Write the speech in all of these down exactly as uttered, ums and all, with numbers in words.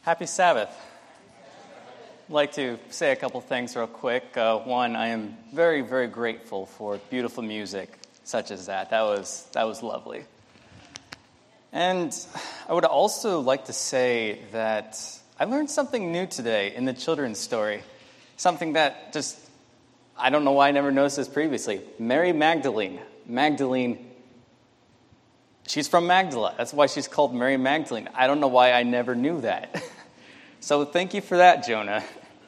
Happy Sabbath. I'd like to say a couple things real quick. Uh, one, I am very, very grateful for beautiful music such as that. That was that was lovely. And I would also like to say that I learned something new today in the children's story. Something that just, I don't know why I never noticed this previously. Mary Magdalene. Magdalene, she's from Magdala. That's why she's called Mary Magdalene. I don't know why I never knew that. So thank you for that, Jonah.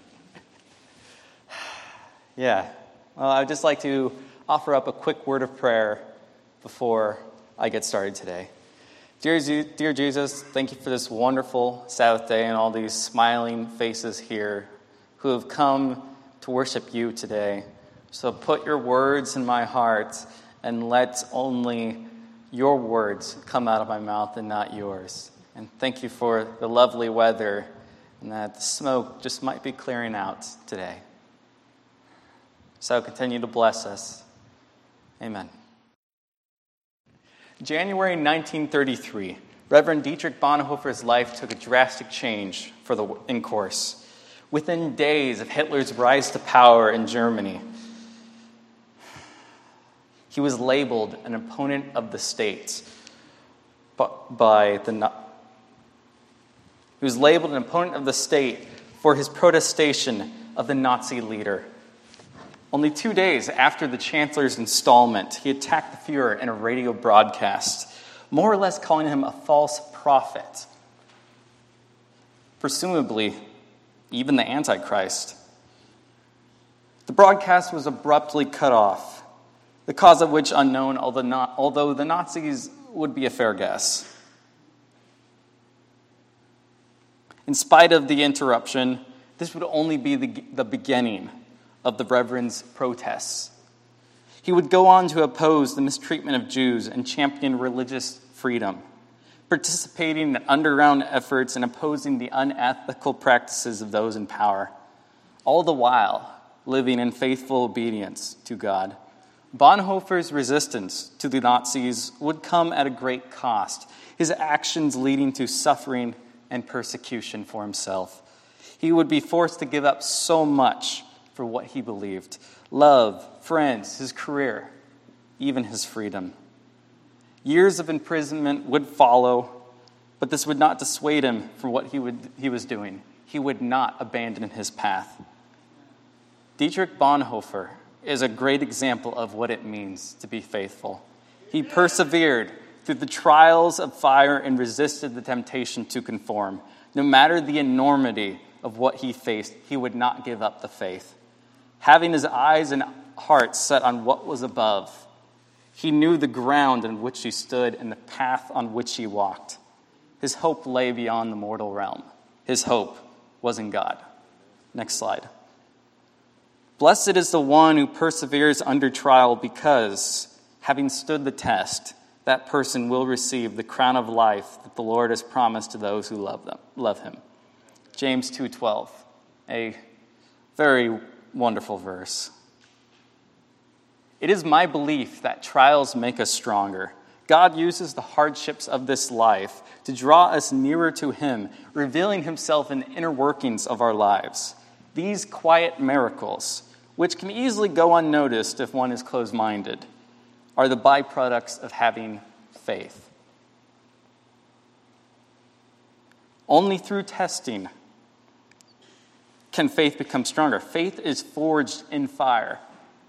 Yeah. Well, I would just like to offer up a quick word of prayer before I get started today. Dear, dear Jesus, thank you for this wonderful Sabbath day and all these smiling faces here who have come to worship you today. So put your words in my heart and let only your words come out of my mouth and not yours. And thank you for the lovely weather and that the smoke just might be clearing out today. So continue to bless us. Amen. January nineteen thirty-three, Reverend Dietrich Bonhoeffer's life took a drastic change for the in course. Within days of Hitler's rise to power in Germany, he was labeled an opponent of the state by the He was labeled an opponent of the state for his protestation of the Nazi leader. Only two days after the Chancellor's installment, he attacked the Fuhrer in a radio broadcast, more or less calling him a false prophet. Presumably, even the Antichrist. The broadcast was abruptly cut off, the cause of which unknown, although, not, although the Nazis would be a fair guess. In spite of the interruption, this would only be the, the beginning of the Reverend's protests. He would go on to oppose the mistreatment of Jews and champion religious freedom, participating in underground efforts and opposing the unethical practices of those in power, all the while living in faithful obedience to God. Bonhoeffer's resistance to the Nazis would come at a great cost, his actions leading to suffering and persecution for himself. He would be forced to give up so much for what he believed: love, friends, his career, even his freedom. Years of imprisonment would follow, but this would not dissuade him from what he would he was doing. He would not abandon his path. Dietrich Bonhoeffer is a great example of what it means to be faithful. He persevered through the trials of fire and resisted the temptation to conform. No matter the enormity of what he faced, he would not give up the faith. Having his eyes and heart set on what was above, he knew the ground on which he stood and the path on which he walked. His hope lay beyond the mortal realm. His hope was in God. Next slide. Blessed is the one who perseveres under trial, because, having stood the test, that person will receive the crown of life that the Lord has promised to those who love them, love him. James two twelve, a very wonderful verse. It is my belief that trials make us stronger. God uses the hardships of this life to draw us nearer to him, revealing himself in the inner workings of our lives. These quiet miracles, which can easily go unnoticed if one is closed-minded, are the byproducts of having faith. Only through testing can faith become stronger. Faith is forged in fire,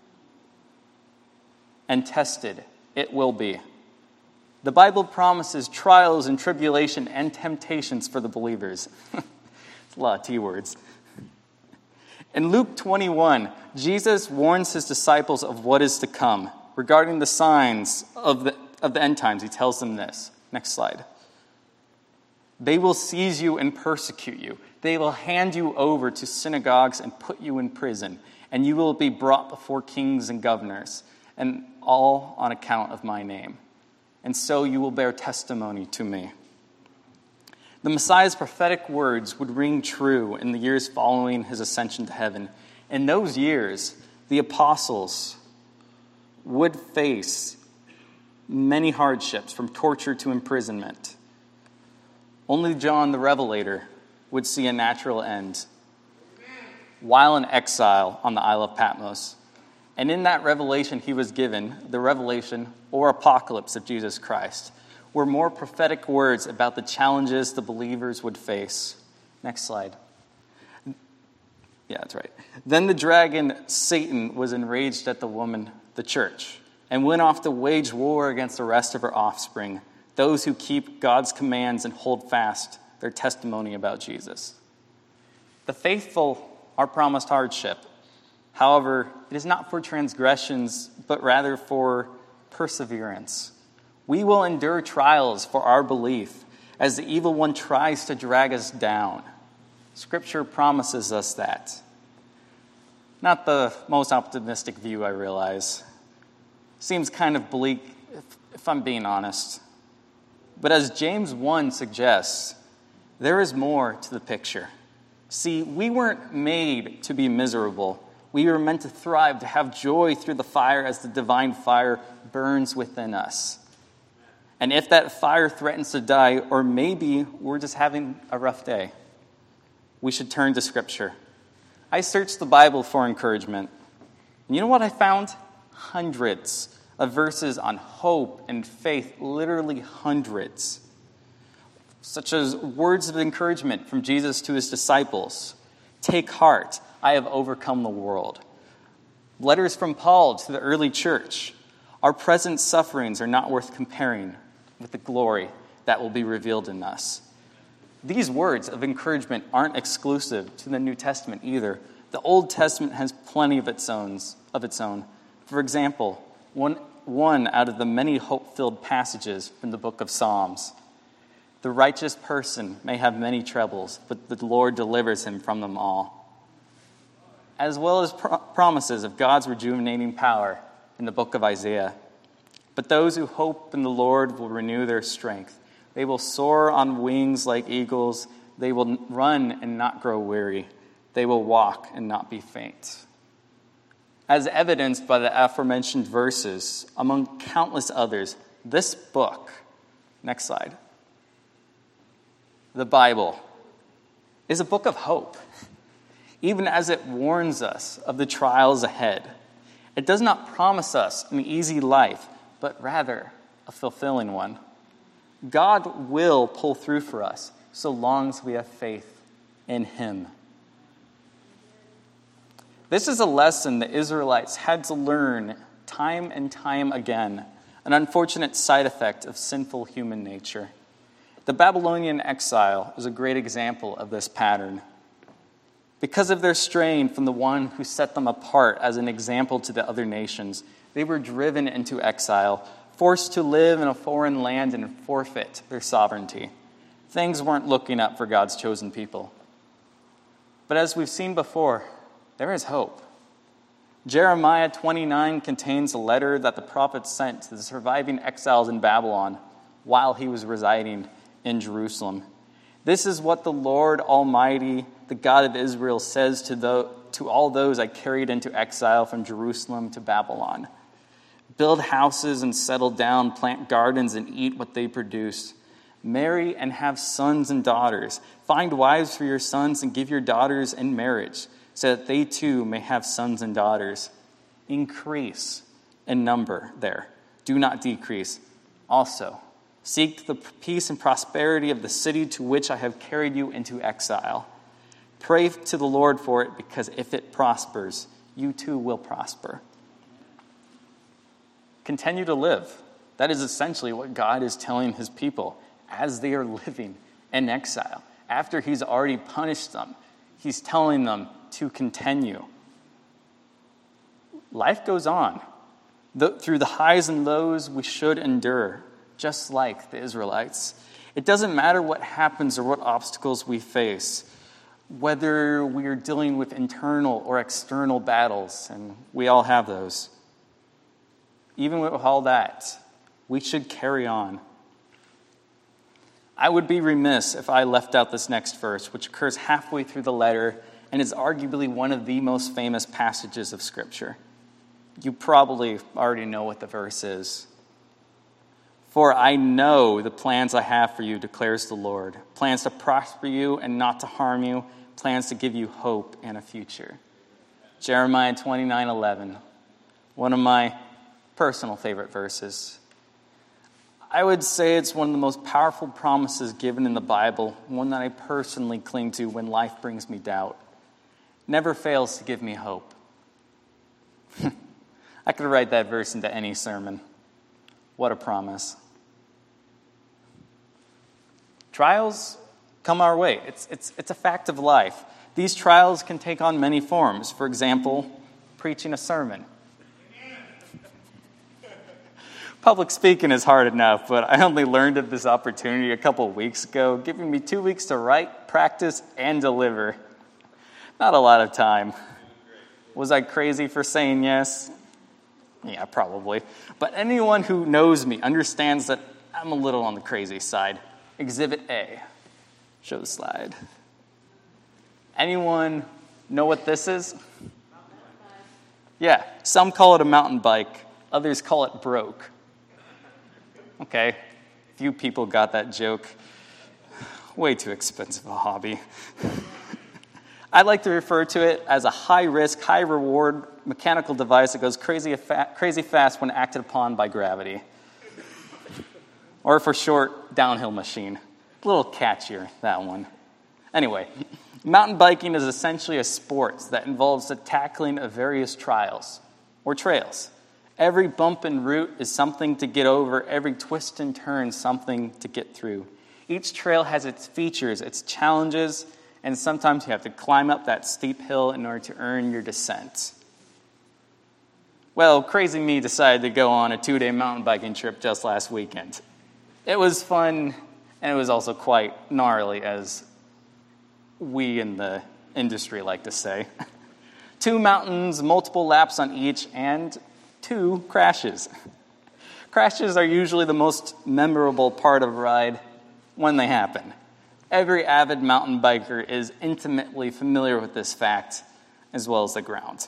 and tested it will be. The Bible promises trials and tribulation and temptations for the believers. It's a lot of T words. In Luke twenty-one, Jesus warns his disciples of what is to come. Regarding the signs of the, of the end times, he tells them this. Next slide. They will seize you and persecute you. They will hand you over to synagogues and put you in prison, and you will be brought before kings and governors, and all on account of my name. And so you will bear testimony to me. The Messiah's prophetic words would ring true in the years following his ascension to heaven. In those years, the apostles would face many hardships, from torture to imprisonment. Only John the Revelator would see a natural end while in exile on the Isle of Patmos. And in that revelation he was given, the revelation or apocalypse of Jesus Christ, were more prophetic words about the challenges the believers would face. Next slide. Yeah, that's right. Then the dragon, Satan, was enraged at the woman, the church, and went off to wage war against the rest of her offspring, those who keep God's commands and hold fast their testimony about Jesus. The faithful are promised hardship. However, it is not for transgressions, but rather for perseverance. We will endure trials for our belief as the evil one tries to drag us down. Scripture promises us that. Not the most optimistic view, I realize. Seems kind of bleak, if, if I'm being honest. But as James one suggests, there is more to the picture. See, we weren't made to be miserable. We were meant to thrive, to have joy through the fire as the divine fire burns within us. And if that fire threatens to die, or maybe we're just having a rough day, we should turn to Scripture. I searched the Bible for encouragement. And you know what I found? Hundreds of verses on hope and faith, literally hundreds. Such as words of encouragement from Jesus to his disciples. Take heart, I have overcome the world. Letters from Paul to the early church. Our present sufferings are not worth comparing with the glory that will be revealed in us. These words of encouragement aren't exclusive to the New Testament either. The Old Testament has plenty of its own. Of its own. For example, one, one out of the many hope-filled passages from the book of Psalms. The righteous person may have many troubles, but the Lord delivers him from them all. As well as pro- promises of God's rejuvenating power in the book of Isaiah. But those who hope in the Lord will renew their strength. They will soar on wings like eagles. They will run and not grow weary. They will walk and not be faint. As evidenced by the aforementioned verses, among countless others, this book, next slide, the Bible, is a book of hope, even as it warns us of the trials ahead. It does not promise us an easy life, but rather a fulfilling one. God will pull through for us so long as we have faith in him. This is a lesson the Israelites had to learn time and time again, an unfortunate side effect of sinful human nature. The Babylonian exile is a great example of this pattern. Because of their straying from the one who set them apart as an example to the other nations, they were driven into exile, forced to live in a foreign land and forfeit their sovereignty. Things weren't looking up for God's chosen people. But as we've seen before, there is hope. Jeremiah twenty-nine contains a letter that the prophet sent to the surviving exiles in Babylon while he was residing in Jerusalem. This is what the Lord Almighty, the God of Israel, says to, the, to all those I carried into exile from Jerusalem to Babylon. Build houses and settle down, plant gardens and eat what they produce. Marry and have sons and daughters. Find wives for your sons and give your daughters in marriage, so that they too may have sons and daughters. Increase in number there. Do not decrease. Also, seek the peace and prosperity of the city to which I have carried you into exile. Pray to the Lord for it, because if it prospers, you too will prosper. Continue to live. That is essentially what God is telling his people as they are living in exile. After he's already punished them, he's telling them to continue. Life goes on. The, through the highs and lows, we should endure, just like the Israelites. It doesn't matter what happens or what obstacles we face, whether we are dealing with internal or external battles, and we all have those. Even with all that, we should carry on. I would be remiss if I left out this next verse, which occurs halfway through the letter and is arguably one of the most famous passages of Scripture. You probably already know what the verse is. For I know the plans I have for you, declares the Lord. Plans to prosper you and not to harm you. Plans to give you hope and a future. Jeremiah twenty-nine eleven. One of my personal favorite verses. I would say it's one of the most powerful promises given in the Bible, one that I personally cling to when life brings me doubt. Never fails to give me hope. I could write that verse into any sermon. What a promise. Trials come our way. It's, it's, it's a fact of life. These trials can take on many forms. For example, preaching a sermon. Public speaking is hard enough, but I only learned of this opportunity a couple of weeks ago, giving me two weeks to write, practice, and deliver. Not a lot of time. Was I crazy for saying yes? Yeah, probably. But anyone who knows me understands that I'm a little on the crazy side. Exhibit A. Show the slide. Anyone know what this is? Yeah, some call it a mountain bike. Others call it broke. Okay, few people got that joke. Way too expensive a hobby. I like to refer to it as a high-risk, high-reward mechanical device that goes crazy, crazy fast when acted upon by gravity. Or for short, downhill machine. A little catchier, that one. Anyway, mountain biking is essentially a sport that involves the tackling of various trials or trails. Every bump and route is something to get over. Every twist and turn, something to get through. Each trail has its features, its challenges, and sometimes you have to climb up that steep hill in order to earn your descent. Well, crazy me decided to go on a two-day mountain biking trip just last weekend. It was fun, and it was also quite gnarly, as we in the industry like to say. Two mountains, multiple laps on each, and two crashes. Crashes are usually the most memorable part of a ride when they happen. Every avid mountain biker is intimately familiar with this fact, as well as the ground.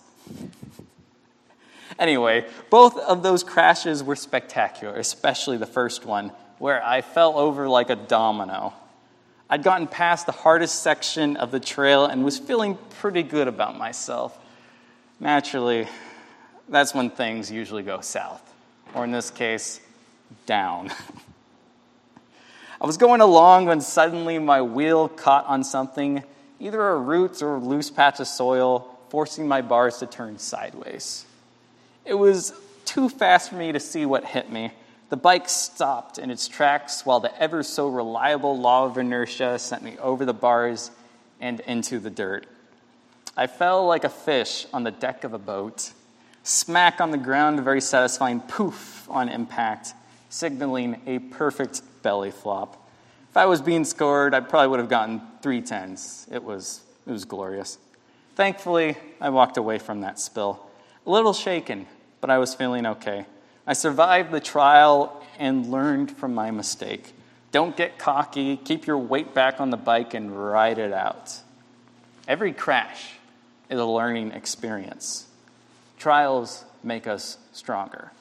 Anyway, both of those crashes were spectacular, especially the first one, where I fell over like a domino. I'd gotten past the hardest section of the trail and was feeling pretty good about myself. Naturally, that's when things usually go south, or in this case, down. I was going along when suddenly my wheel caught on something, either a root or a loose patch of soil, forcing my bars to turn sideways. It was too fast for me to see what hit me. The bike stopped in its tracks while the ever so reliable law of inertia sent me over the bars and into the dirt. I fell like a fish on the deck of a boat. Smack on the ground, a very satisfying poof on impact, signaling a perfect belly flop. If I was being scored, I probably would have gotten three tens. It was, it was glorious. Thankfully, I walked away from that spill. A little shaken, but I was feeling okay. I survived the trial and learned from my mistake. Don't get cocky, keep your weight back on the bike, and ride it out. Every crash is a learning experience. Trials make us stronger.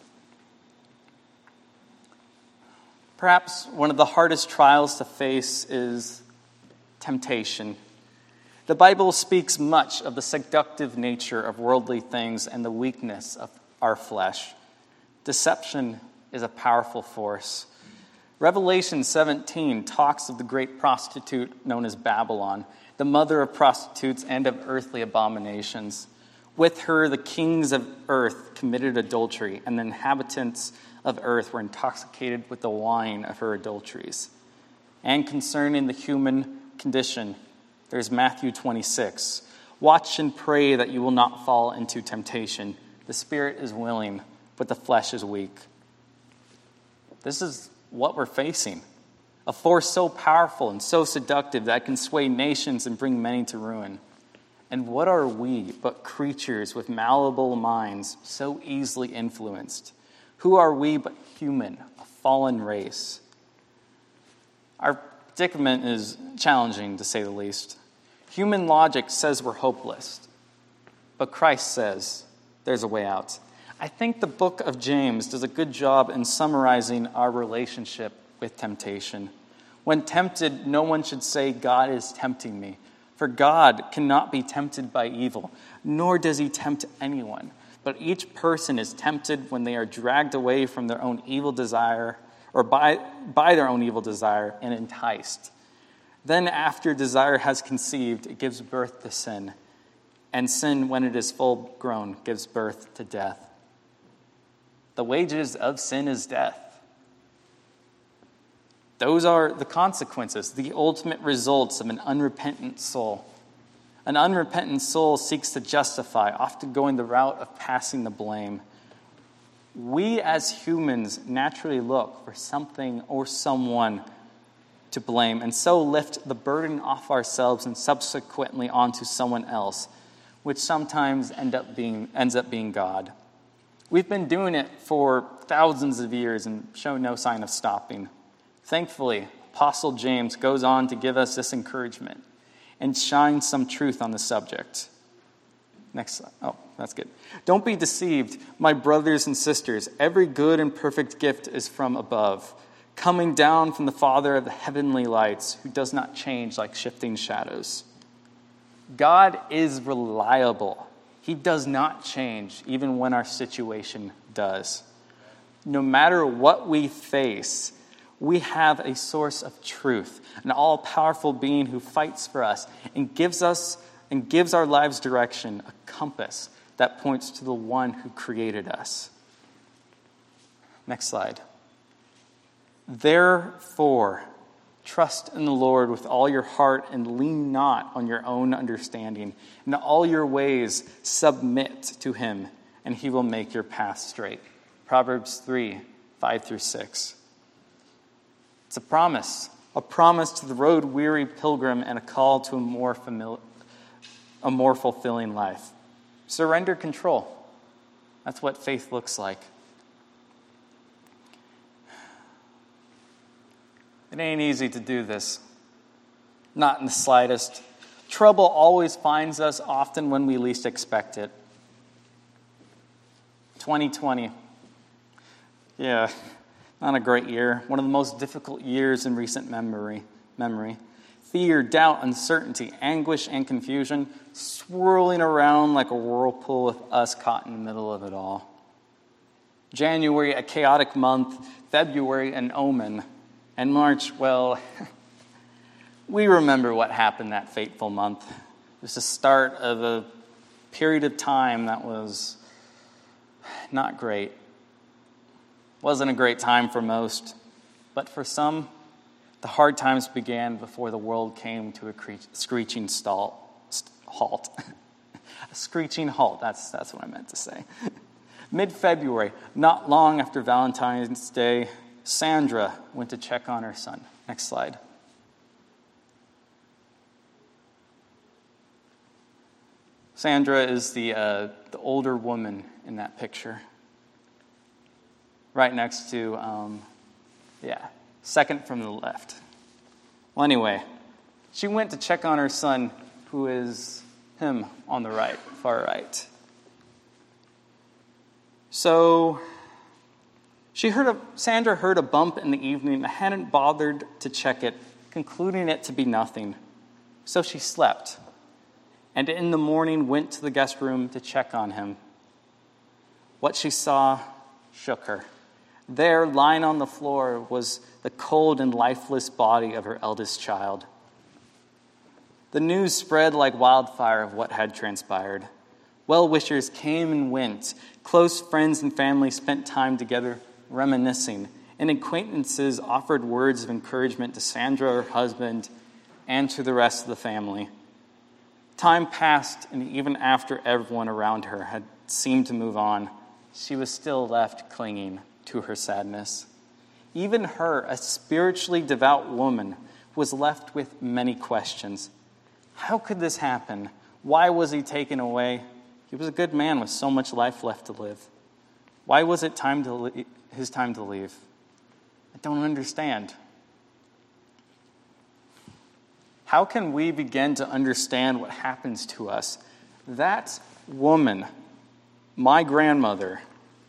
Perhaps one of the hardest trials to face is temptation. The Bible speaks much of the seductive nature of worldly things and the weakness of our flesh. Deception is a powerful force. Revelation seventeen talks of the great prostitute known as Babylon, the mother of prostitutes and of earthly abominations. With her, the kings of earth committed adultery, and the inhabitants of earth were intoxicated with the wine of her adulteries. And concerning the human condition, there's Matthew twenty-six. Watch and pray that you will not fall into temptation. The spirit is willing, but the flesh is weak. This is what we're facing. A force so powerful and so seductive that it can sway nations and bring many to ruin. And what are we but creatures with malleable minds, so easily influenced? Who are we but human, a fallen race? Our predicament is challenging, to say the least. Human logic says we're hopeless, but Christ says there's a way out. I think the book of James does a good job in summarizing our relationship with temptation. When tempted, no one should say, God is tempting me. For God cannot be tempted by evil, nor does he tempt anyone. But each person is tempted when they are dragged away from their own evil desire, or by, by their own evil desire, and enticed. Then after desire has conceived, it gives birth to sin. And sin, when it is full grown, gives birth to death. The wages of sin is death. Those are the consequences, the ultimate results of an unrepentant soul. An unrepentant soul seeks to justify, often going the route of passing the blame. We as humans naturally look for something or someone to blame, and so lift the burden off ourselves and subsequently onto someone else, which sometimes end up being ends up being God. We've been doing it for thousands of years and show no sign of stopping. Thankfully, Apostle James goes on to give us this encouragement and shine some truth on the subject. Next slide. Oh, that's good. Don't be deceived, my brothers and sisters. Every good and perfect gift is from above, coming down from the Father of the heavenly lights, who does not change like shifting shadows. God is reliable. He does not change, even when our situation does. No matter what we face, we have a source of truth, an all-powerful being who fights for us and gives us and gives our lives direction, a compass that points to the one who created us. Next slide. Therefore, trust in the Lord with all your heart and lean not on your own understanding. In all your ways, submit to him, and he will make your path straight. Proverbs three, five through six. It's a promise, a promise to the road-weary pilgrim and a call to a more familiar, a more fulfilling life. Surrender control. That's what faith looks like. It ain't easy to do this. Not in the slightest. Trouble always finds us often when we least expect it. twenty twenty. Yeah, not a great year. One of the most difficult years in recent memory. Memory. Fear, doubt, uncertainty, anguish, and confusion swirling around like a whirlpool with us caught in the middle of it all. January, a chaotic month. February, an omen. And March, well, we remember what happened that fateful month. It was the start of a period of time that was not great. Wasn't a great time for most, but for some, the hard times began before the world came to a cre- screeching stall, st- halt. A screeching halt, that's, that's what I meant to say. Mid-February, not long after Valentine's Day, Sandra went to check on her son. Next slide. Sandra is the uh, the older woman in that picture. Right next to, um, yeah, second from the left. Well, anyway, she went to check on her son, who is him on the right, far right. So She heard a, Sandra heard a bump in the evening and hadn't bothered to check it, concluding it to be nothing. So she slept, and in the morning went to the guest room to check on him. What she saw shook her. There, lying on the floor, was the cold and lifeless body of her eldest child. The news spread like wildfire of what had transpired. Well-wishers came and went. Close friends and family spent time together reminiscing, and acquaintances offered words of encouragement to Sandra, her husband, and to the rest of the family. Time passed, and even after everyone around her had seemed to move on, she was still left clinging to her sadness. Even her, a spiritually devout woman, was left with many questions. How could this happen? Why was he taken away? He was a good man with so much life left to live. Why was it time to le- his time to leave? I don't understand. How can we begin to understand what happens to us? That woman, my grandmother,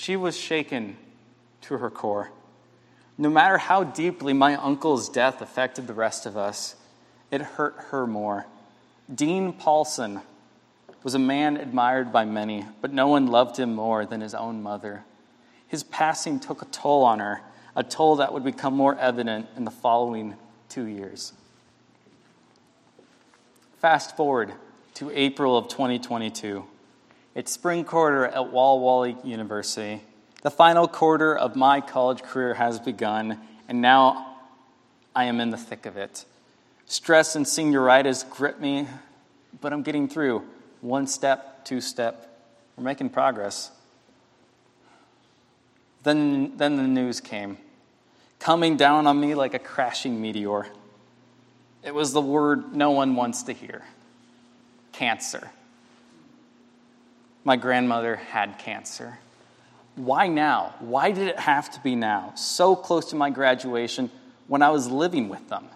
She was shaken to her core. No matter how deeply my uncle's death affected the rest of us, it hurt her more. Dean Paulson was a man admired by many, but no one loved him more than his own mother. His passing took a toll on her, a toll that would become more evident in the following two years. Fast forward to April of twenty twenty-two. It's spring quarter at Walla Walla University. The final quarter of my college career has begun, and now I am in the thick of it. Stress and senioritis grip me, but I'm getting through. One step, two step. We're making progress. Then, then the news came, coming down on me like a crashing meteor. It was the word no one wants to hear. Cancer. My grandmother had cancer. Why now? Why did it have to be now? So close to my graduation when I was living with them.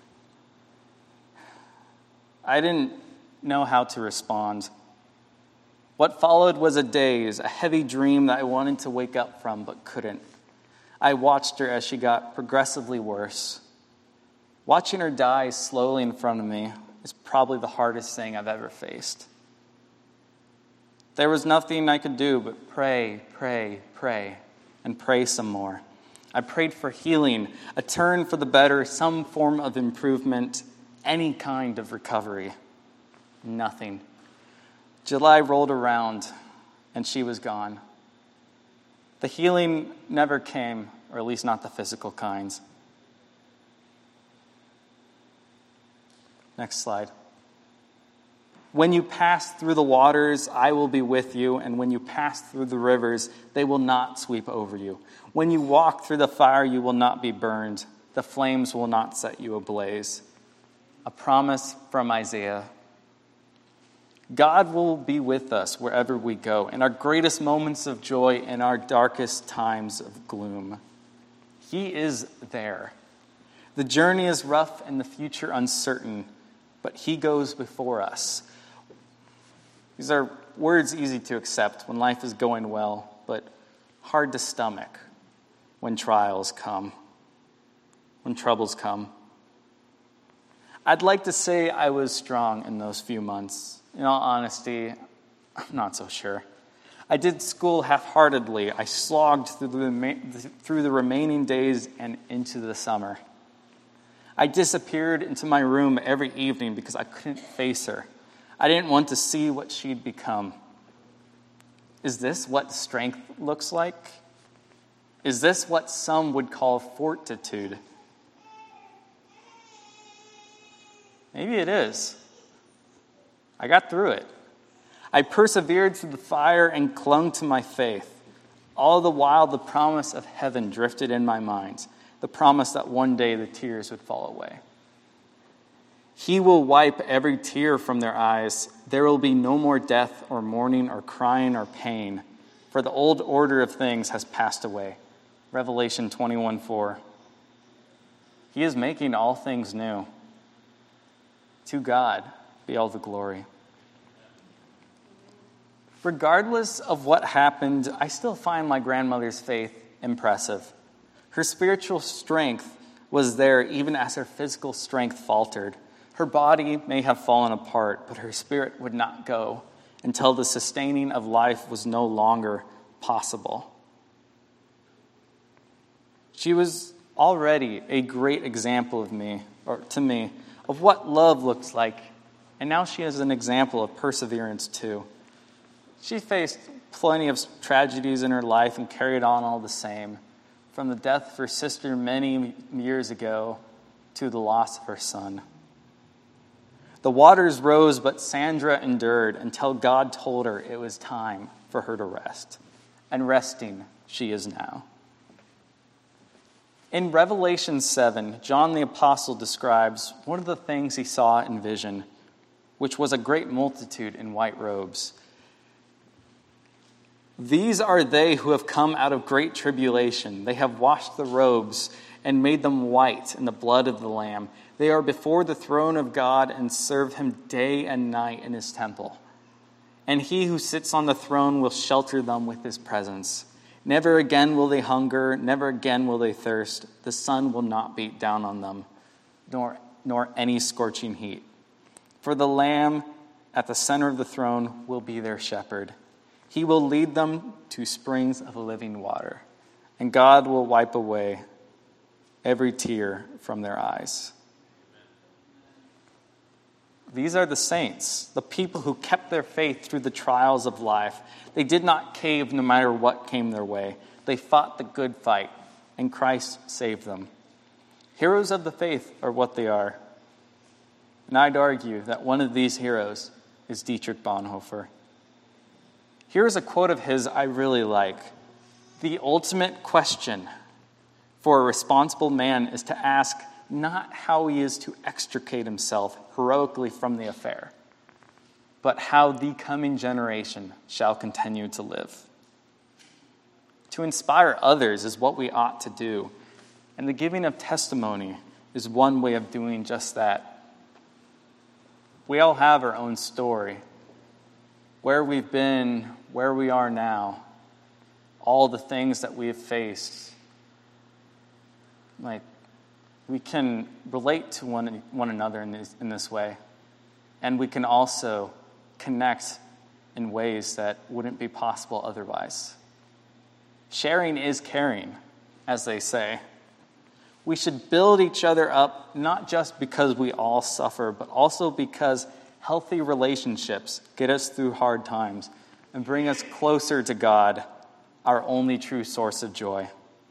I didn't know how to respond. What followed was a daze, a heavy dream that I wanted to wake up from but couldn't. I watched her as she got progressively worse. Watching her die slowly in front of me is probably the hardest thing I've ever faced. There was nothing I could do but pray, pray, pray, and pray some more. I prayed for healing, a turn for the better, some form of improvement, any kind of recovery. Nothing. July rolled around, and she was gone. The healing never came, or at least not the physical kinds. Next slide. When you pass through the waters, I will be with you, and when you pass through the rivers, they will not sweep over you. When you walk through the fire, you will not be burned. The flames will not set you ablaze. A promise from Isaiah. God will be with us wherever we go, in our greatest moments of joy and our darkest times of gloom. He is there. The journey is rough and the future uncertain, but he goes before us. These are words easy to accept when life is going well, but hard to stomach when trials come, when troubles come. I'd like to say I was strong in those few months. In all honesty, I'm not so sure. I did school half-heartedly. I slogged through the, through the remaining days and into the summer. I disappeared into my room every evening because I couldn't face her. I didn't want to see what she'd become. Is this what strength looks like? Is this what some would call fortitude? Maybe it is. I got through it. I persevered through the fire and clung to my faith. All the while, the promise of heaven drifted in my mind, the promise that one day the tears would fall away. He will wipe every tear from their eyes. There will be no more death or mourning or crying or pain, for the old order of things has passed away. Revelation twenty-one four. He is making all things new. To God be all the glory. Regardless of what happened, I still find my grandmother's faith impressive. Her spiritual strength was there even as her physical strength faltered. Her body may have fallen apart, but her spirit would not go until the sustaining of life was no longer possible. She was already a great example of me, or to me, of what love looks like, and now she is an example of perseverance too. She faced plenty of tragedies in her life and carried on all the same, from the death of her sister many years ago to the loss of her son. The waters rose, but Sandra endured until God told her it was time for her to rest. And resting she is now. In Revelation seven, John the Apostle describes one of the things he saw in vision, which was a great multitude in white robes. These are they who have come out of great tribulation. They have washed the robes and made them white in the blood of the Lamb. They are before the throne of God and serve him day and night in his temple. And he who sits on the throne will shelter them with his presence. Never again will they hunger, never again will they thirst. The sun will not beat down on them, nor, nor any scorching heat. For the Lamb at the center of the throne will be their shepherd. He will lead them to springs of living water, and God will wipe away every tear from their eyes. These are the saints, the people who kept their faith through the trials of life. They did not cave no matter what came their way. They fought the good fight, and Christ saved them. Heroes of the faith are what they are. And I'd argue that one of these heroes is Dietrich Bonhoeffer. Here's a quote of his I really like. The ultimate question for a responsible man is to ask not how he is to extricate himself heroically from the affair, but how the coming generation shall continue to live. To inspire others is what we ought to do, and the giving of testimony is one way of doing just that. We all have our own story, where we've been, where we are now, all the things that we have faced. Like, we can relate to one, one another in this, in this way. And we can also connect in ways that wouldn't be possible otherwise. Sharing is caring, as they say. We should build each other up, not just because we all suffer, but also because healthy relationships get us through hard times and bring us closer to God, our only true source of joy.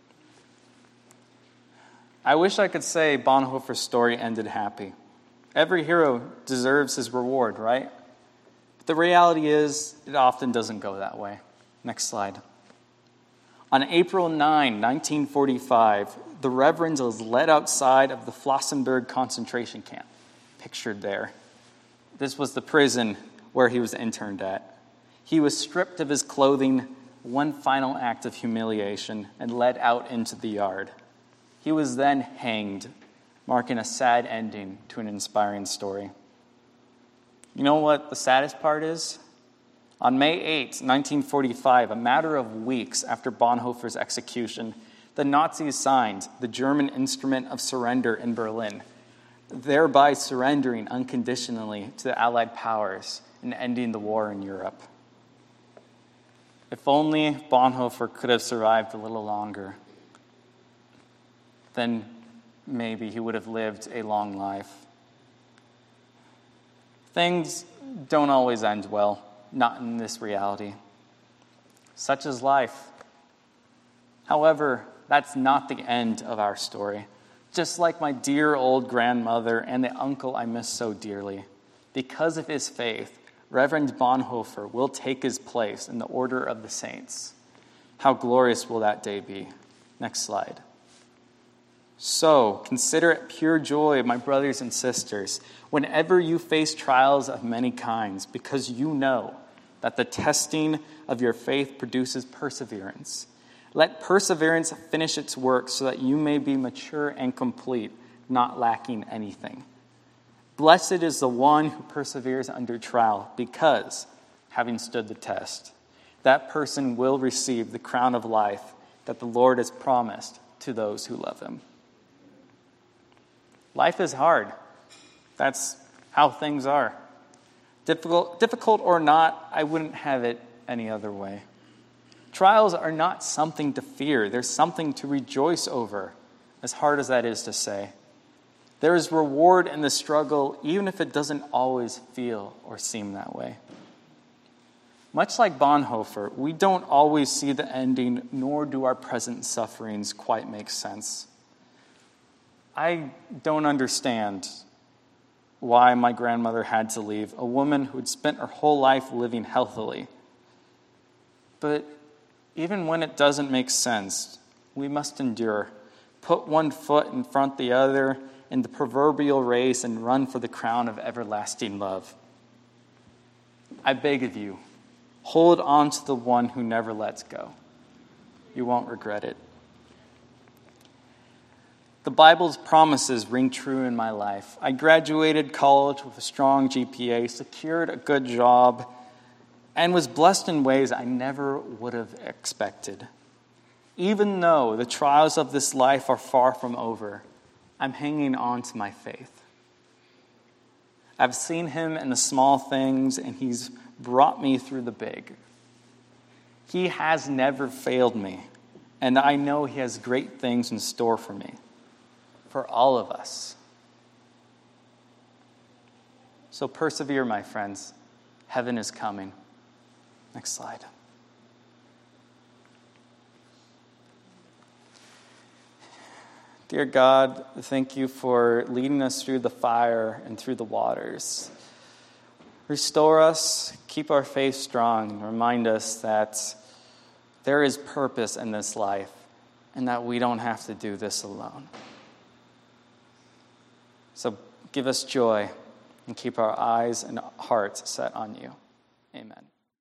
I wish I could say Bonhoeffer's story ended happy. Every hero deserves his reward, right? But the reality is, it often doesn't go that way. Next slide. On April ninth, nineteen forty-five, the Reverend was led outside of the Flossenburg concentration camp, pictured there. This was the prison where he was interned at. He was stripped of his clothing, one final act of humiliation, and led out into the yard. He was then hanged, marking a sad ending to an inspiring story. You know what the saddest part is? On May eighth, nineteen forty-five, a matter of weeks after Bonhoeffer's execution, the Nazis signed the German Instrument of Surrender in Berlin, thereby surrendering unconditionally to the Allied powers and ending the war in Europe. If only Bonhoeffer could have survived a little longer, then maybe he would have lived a long life. Things don't always end well, not in this reality. Such is life. However, that's not the end of our story. Just like my dear old grandmother and the uncle I miss so dearly, because of his faith, Reverend Bonhoeffer will take his place in the order of the saints. How glorious will that day be? Next slide. So, consider it pure joy, my brothers and sisters, whenever you face trials of many kinds, because you know that the testing of your faith produces perseverance. Let perseverance finish its work so that you may be mature and complete, not lacking anything. Blessed is the one who perseveres under trial, because, having stood the test, that person will receive the crown of life that the Lord has promised to those who love him. Life is hard. That's how things are. Difficult, difficult or not, I wouldn't have it any other way. Trials are not something to fear. They're something to rejoice over, as hard as that is to say. There is reward in the struggle, even if it doesn't always feel or seem that way. Much like Bonhoeffer, we don't always see the ending, nor do our present sufferings quite make sense. I don't understand why my grandmother had to leave, a woman who had spent her whole life living healthily. But even when it doesn't make sense, we must endure. Put one foot in front of the other in the proverbial race and run for the crown of everlasting love. I beg of you, hold on to the one who never lets go. You won't regret it. The Bible's promises ring true in my life. I graduated college with a strong G P A, secured a good job, and was blessed in ways I never would have expected. Even though the trials of this life are far from over, I'm hanging on to my faith. I've seen him in the small things, and he's brought me through the big. He has never failed me, and I know he has great things in store for me, for all of us. So persevere, my friends. Heaven is coming. Next slide. Dear God, thank you for leading us through the fire and through the waters. Restore us, keep our faith strong, and remind us that there is purpose in this life and that we don't have to do this alone. So give us joy and keep our eyes and hearts set on you. Amen.